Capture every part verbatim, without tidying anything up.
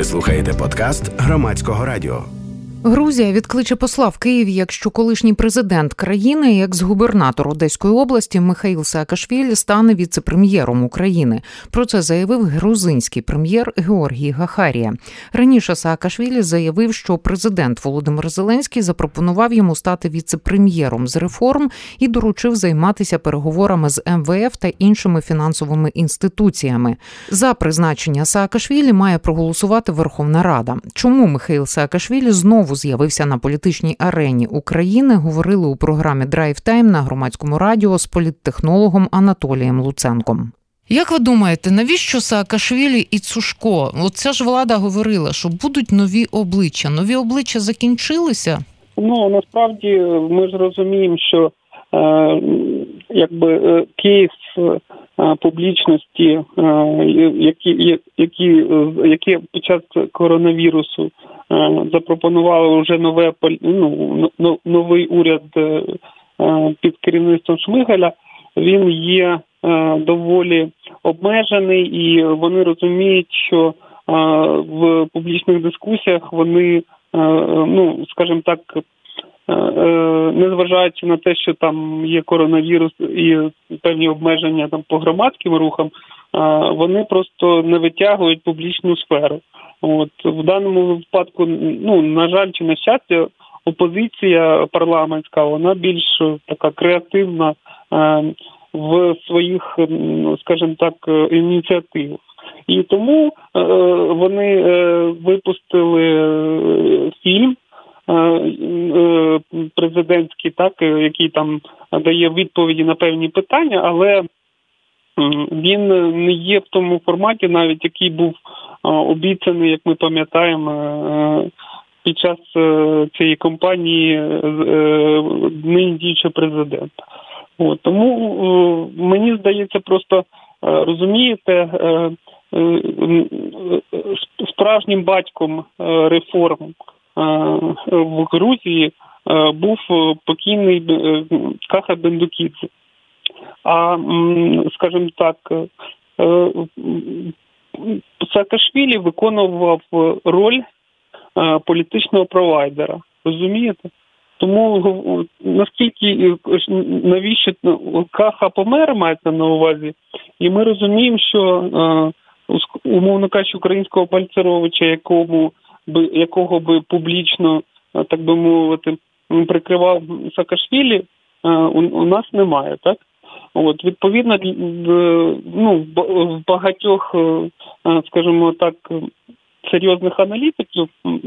Ви слухаєте подкаст Громадського радіо. Грузія відкличе посла в Києві, якщо колишній президент країни, екс-губернатор Одеської області Михаїл Саакашвілі стане віце-прем'єром України. Про це заявив грузинський прем'єр Георгій Гахарія. Раніше Саакашвілі заявив, що президент Володимир Зеленський запропонував йому стати віце-прем'єром з реформ і доручив займатися переговорами з ем ве еф та іншими фінансовими інституціями. За призначення Саакашвілі має проголосувати Верховна Рада. Чому Михаїл Саакашвілі знову з'явився на політичній арені України, говорили у програмі «Драйв Тайм» на Громадському радіо з політтехнологом Анатолієм Луценком. Як ви думаєте, навіщо Саакашвілі і Цушко? Оця ж влада говорила, що будуть нові обличчя. Нові обличчя закінчилися? Ну, насправді, ми ж розуміємо, що е, якби кейс е, публічності, е, які, які, які під час коронавірусу запропонували вже нове, ну, новий уряд під керівництвом Шмигаля, він є доволі обмежений, і вони розуміють, що в публічних дискусіях вони, ну, скажімо так, незважаючи на те, що там є коронавірус і певні обмеження там по громадським рухам, вони просто не витягують публічну сферу. От в даному випадку, ну, на жаль, чи на щастя, опозиція парламентська, вона більш така креативна е, в своїх, скажімо так, ініціативах. І тому е, вони е, випустили фільм е, е, президентський, так, який там дає відповіді на певні питання, але він не є в тому форматі, навіть який був обіцяний, як ми пам'ятаємо, під час цієї кампанії нині діючого президента. От, тому мені здається, просто розумієте, справжнім батьком реформ в Грузії був покійний Каха Бендукідзе. А, скажімо так, Саакашвілі виконував роль політичного провайдера, розумієте? Тому наскільки, навіщо Каха помер, мається на увазі, і ми розуміємо, що, умовно кажучи, українського Бальцеровича, якому би, якого би публічно, так би мовити, прикривав Саакашвілі, у, у нас немає, так? От, відповідно, ну, в багатьох, скажімо так, серйозних аналітиків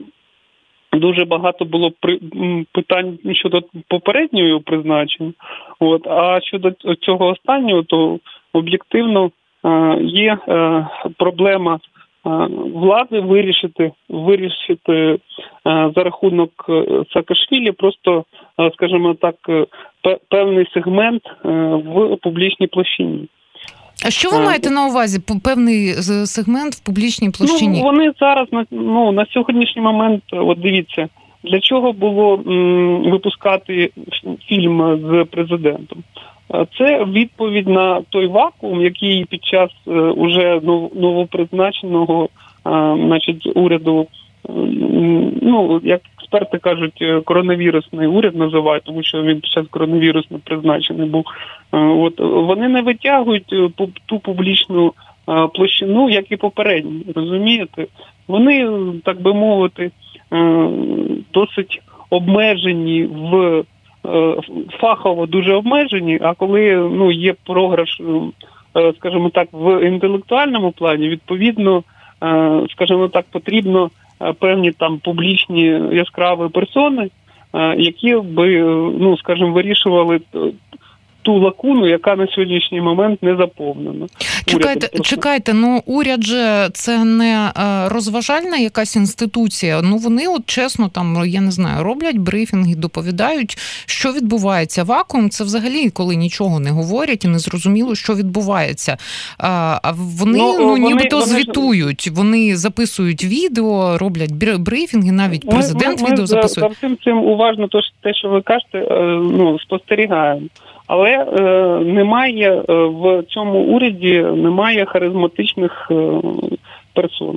дуже багато було при, питань щодо попереднього призначення. От, а щодо цього останнього, то об'єктивно є проблема влади вирішити, вирішити за рахунок Саакашвілі просто, скажімо так, певний сегмент в публічній площині. А що ви маєте на увазі, певний сегмент в публічній площині? Ну, вони зараз, ну, на сьогоднішній момент, от дивіться, для чого було м, випускати фільм з президентом? Це відповідь на той вакуум, який під час е, уже новопризначеного е, значить, уряду, е, ну, як експерти кажуть, коронавірусний уряд називають, тому що він під час коронавірусу призначений був. Е, от, вони не витягують ту публічну е, площину, як і попередні, розумієте? Вони, так би мовити, е, досить обмежені в фахово дуже обмежені, а коли, ну, є програш, скажімо так, в інтелектуальному плані, відповідно, скажімо так, потрібно певні там публічні яскраві персони, які би, ну, скажімо, вирішували ту лакуну, яка на сьогоднішній момент не заповнена. Чекайте, чекайте, ну уряд же це не розважальна якась інституція. Ну вони от чесно там, я не знаю, роблять брифінги, доповідають, що відбувається. Вакуум це взагалі, коли нічого не говорять і не зрозуміло, що відбувається. А вони, ну, ну вони, нібито вони... звітують, вони записують відео, роблять брифінги, навіть президент ми, ми, відео записує. За всім цим уважно то, те, що ви кажете, ну, спостерігаємо. Але е, немає е, в цьому уряді немає харизматичних е, персон.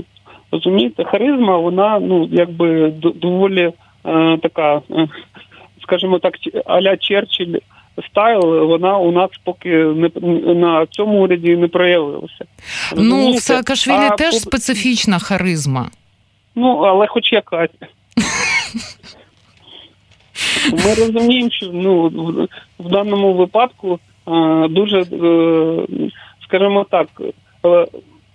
Розумієте, харизма, вона, ну, якби доволі е, така, е, скажімо так, а-ля Черчилль стайл, вона у нас поки не на цьому уряді не проявилася. Ну, в Саакашвілі а, теж специфічна харизма. Ну, але хоч якась. Ми розуміємо, що, ну, в, в даному випадку е, дуже, е, скажімо так, е,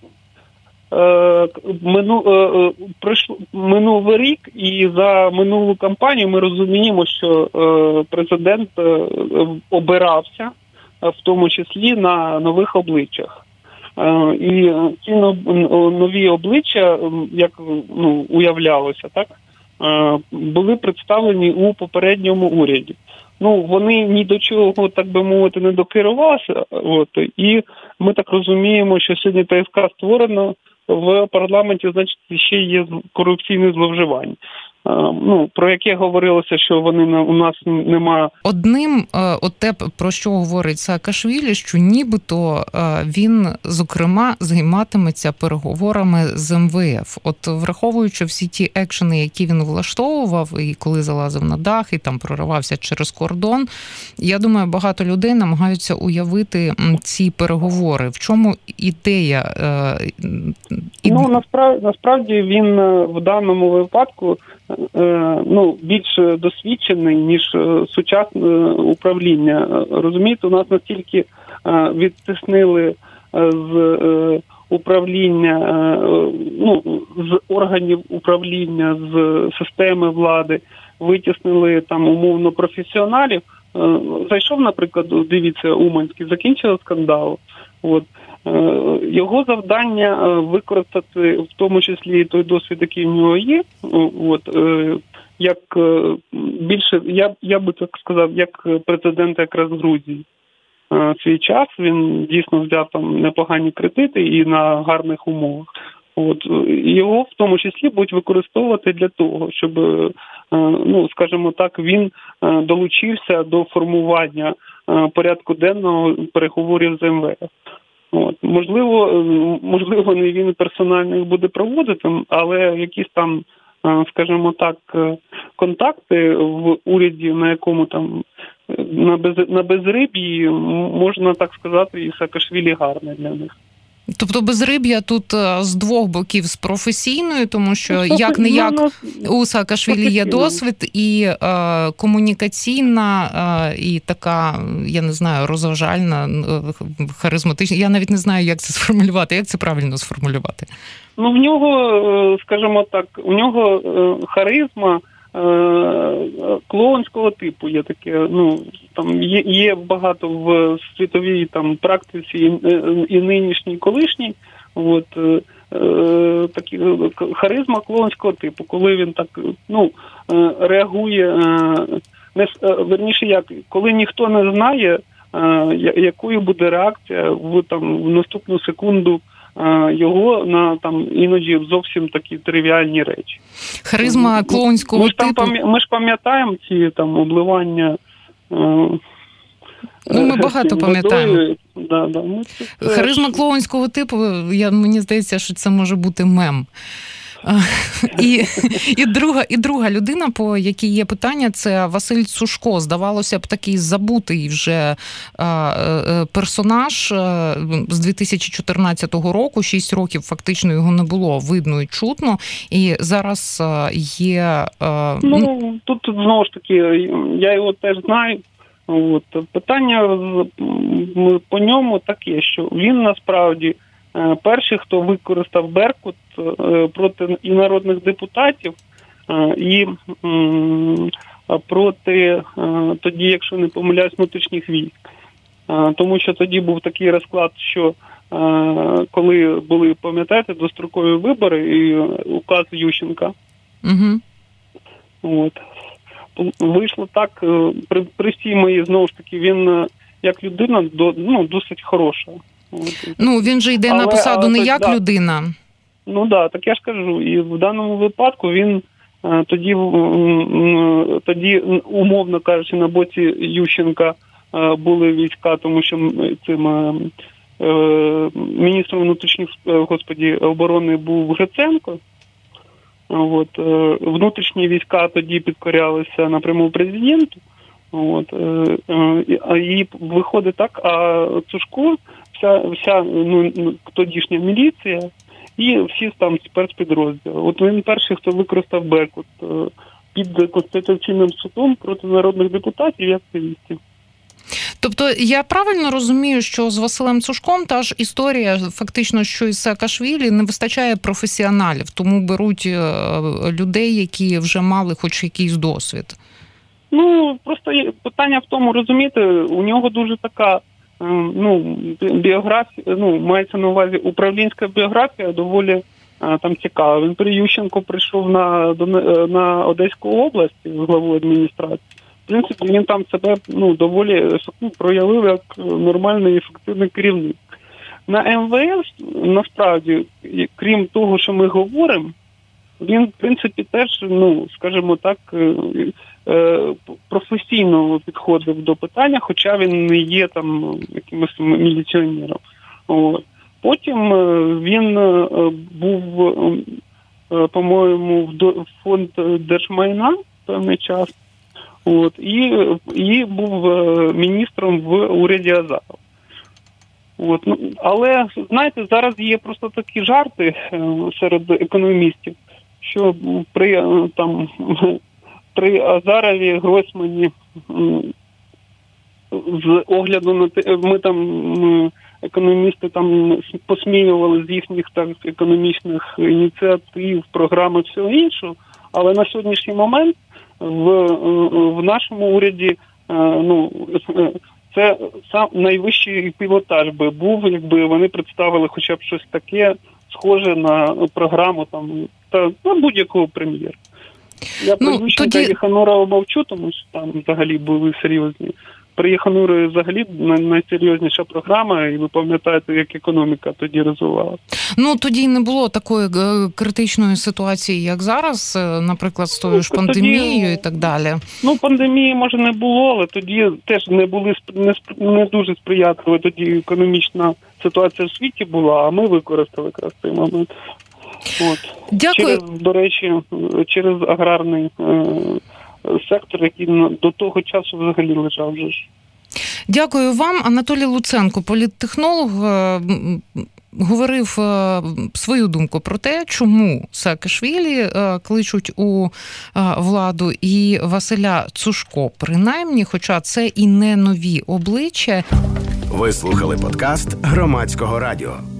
е, мину, е, пройшло, минув рік, і за минулу кампанію ми розуміємо, що е, президент е, обирався, в тому числі на нових обличчях. Е, і ці нові обличчя, як, ну, уявлялося, так, були представлені у попередньому уряді. Ну, вони ні до чого, так би мовити, не докерувалися. От, і ми так розуміємо, що сьогодні ТСК створено в парламенті, значить, ще є корупційне зловживання. Ну, про яке говорилося, що вони у нас нема. Одним, от те, про що говорить Саакашвілі, що нібито він, зокрема, займатиметься переговорами з ем ве еф. От враховуючи всі ті екшени, які він влаштовував, і коли залазив на дах, і там проривався через кордон, я думаю, багато людей намагаються уявити ці переговори. В чому ідея? Ну, насправді, насправді він в даному випадку ну, більш досвідчений, ніж сучасне управління. Розумієте, у нас настільки відтиснили з управління, ну, з органів управління, з системи влади, витіснили там умовно професіоналів. Зайшов, наприклад, дивіться, Уманський, закінчив скандал. От. Його завдання використати в тому числі той досвід, який в нього є, от, як більше, я, я би так сказав, як президент якраз Грузії. Свій час він дійсно взяв там непогані кредити і на гарних умовах. От, його в тому числі будуть використовувати для того, щоб, ну, скажімо так, він долучився до формування порядку денного переговорів з ем ве еф. От. Можливо, можливо, не він персонально їх буде проводити, але якісь там, скажімо так, контакти в уряді, на якому там на, без, на безриб'ї, можна так сказати, і Саакашвілі гарне для них. Тобто безриб'я тут з двох боків з професійною, тому що як-не-як у Саакашвілі є досвід і е, комунікаційна, е, і така, я не знаю, розважальна, харизматична. Я навіть не знаю, як це сформулювати. Як це правильно сформулювати? Ну, в нього, скажімо так, у нього харизма клоунського типу є таке, ну, там є, є багато в світовій там практиці і, і нинішній, і колишній, от, е, е, такі, харизма клоунського типу, коли він так, ну, е, реагує, е, не, е, верніше як, коли ніхто не знає, е, якою буде реакція в, там, в наступну секунду його на там іноді зовсім такі тривіальні речі. Харизма клоунського ми ж типу. Там, ми ж пам'ятаємо ці там обливання. Ну, ми багато пам'ятаємо. Да, да. Ми це... Харизма клоунського типу, я, мені здається, що це може бути мем. І, і, друга, і друга людина, по якій є питання, це Василь Цушко. Здавалося б, такий забутий вже персонаж з дві тисячі чотирнадцятого року, шість років фактично його не було видно і чутно, і зараз є... Ну, тут знову ж таки, я його теж знаю. От. Питання по ньому таке, що він насправді перший, хто використав Беркут проти і народних депутатів, і проти, тоді, якщо не помиляюсь, внутрішніх військ. Тому що тоді був такий розклад, що коли були, пам'ятаєте, дострокові вибори і указ Ющенка, угу. От. Вийшло так, при, при всій моїй, знову ж таки, він як людина до, ну, досить хороша. Ну, він же йде але, на посаду але, не як да. людина. Ну так, да, так я ж кажу. І в даному випадку він тоді, тоді умовно кажучи, на боці Ющенка були війська, тому що цим міністром внутрішніх, господі, оборони був Гриценко. От, внутрішні війська тоді підкорялися напряму президенту. От, і виходить так, а Цушко, вся, вся ну, тодішня міліція і всі там спецпідрозділи. От він перший, хто використав Беркут під Конституційним судом проти народних депутатів і активістів. Тобто я правильно розумію, що з Василем Цушком та ж історія фактично, що із Саакашвілі, не вистачає професіоналів, тому беруть людей, які вже мали хоч якийсь досвід? Ну, просто питання в тому, розумієте, у нього дуже така, ну, біографія, ну, мається на увазі управлінська біографія доволі там цікава. Він при Ющенку прийшов на, на Одеську область з главою адміністрації. В принципі, він там себе, ну, доволі проявив як нормальний і ефективний керівник. На ем ве ес, насправді, крім того, що ми говоримо, він, в принципі, теж, ну, скажімо так, професійно підходив до питання, хоча він не є там якимось міліціонером. От. Потім він був, по-моєму, в фонд держмайна певний час. От, і, і був міністром в уряді Азарова. От, ну, але, знаєте, зараз є просто такі жарти серед економістів, що при, там, при Азарові, Гройсмані, з огляду на те, ми там, економісти там посміювали з їхніх так, економічних ініціатив, програм і всього іншого, але на сьогоднішній момент В, в нашому уряді, ну, це сам найвищий пілотаж би був, якби вони представили хоча б щось таке схоже на програму там та на будь-якого прем'єра. Я про ну, Ющенка тоді... і Ханурова мовчу, тому що там взагалі були серйозні. При Ханурові взагалі найсерйозніша програма, і ви пам'ятаєте, як економіка тоді розвивалася. Ну, тоді не було такої критичної ситуації, як зараз, наприклад, з тою ж ну, пандемією тоді, і так далі. Ну, пандемії, може, не було, але тоді теж не були не, не дуже сприятливі, тоді економічна ситуація в світі була, а ми використали якраз цей момент. От. Дякую. Через, до речі, через аграрний е, сектор, який до того часу взагалі лежав вже ж. Дякую вам. Анатолій Луценко, політтехнолог, говорив свою думку про те, чому Саакашвілі кличуть у владу і Василя Цушко принаймні, хоча це і не нові обличчя. Ви слухали подкаст Громадського радіо.